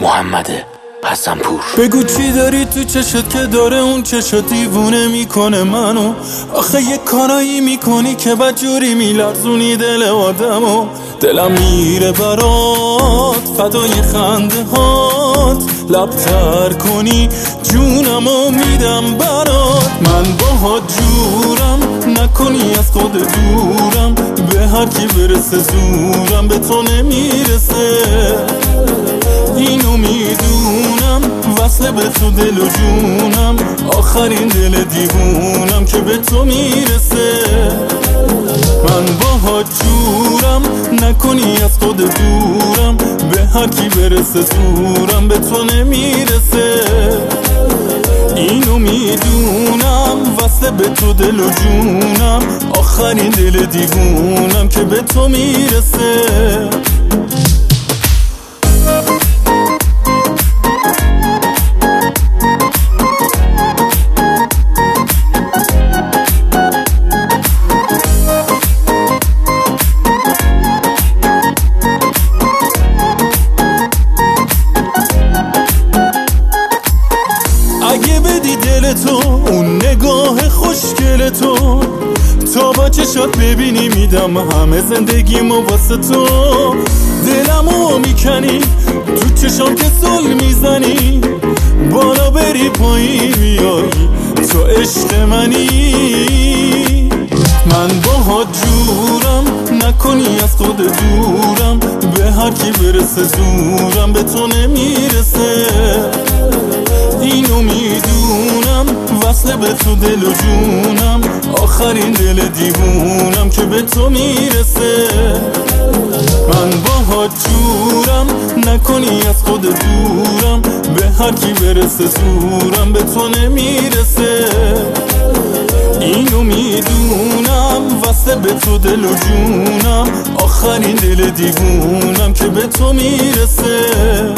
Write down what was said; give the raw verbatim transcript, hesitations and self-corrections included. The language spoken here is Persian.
محمد حسن‌پور. بگو چی داری تو چشت که داره اون چشت دیوونه میکنه منو. آخه یه کارایی میکنی که بدجوری میلرزونی دل آدمو. دلم میره برات فدای خنده هات، لبتر کنی جونمو میدم برات. من باهات جورم نکنی از خود دورم، به هر کی برسه زورم به تو نمیرسه. اینو میدونم وصله به تو دل و جونم، آخرین دل دیوونم که به تو میرسه. من باهات جورم نکنی از خود دورم، به هر کی برسه زورم به تو نمیرسه. اینو میدونم وصله به تو دل و جونم، آخرین دل دیوونم که به تو میرسه. اگه بدی دل تو اون نگاه خوشگل تو، تا با چشات ببینی میدم همه زندگیمو واسه تو. دلمو میکنی تو چشام که سل میزنی، بالا بری پایین میایی تو عشق منی. من باهات جورم نکنی از خود دورم، به هر کی برسه زورم به تو نمیرسه. اینو میدونم وصله به تو دل و جونم، آخرین دل دیوونم که به تو میرسه. من باهات جورم نکنی از خود دورم، به هر کی برسه زورم به تو نمیرسه. اینو میدونم وصله به تو دل و جونم، آخرین دل دیوونم که به تو میرسه.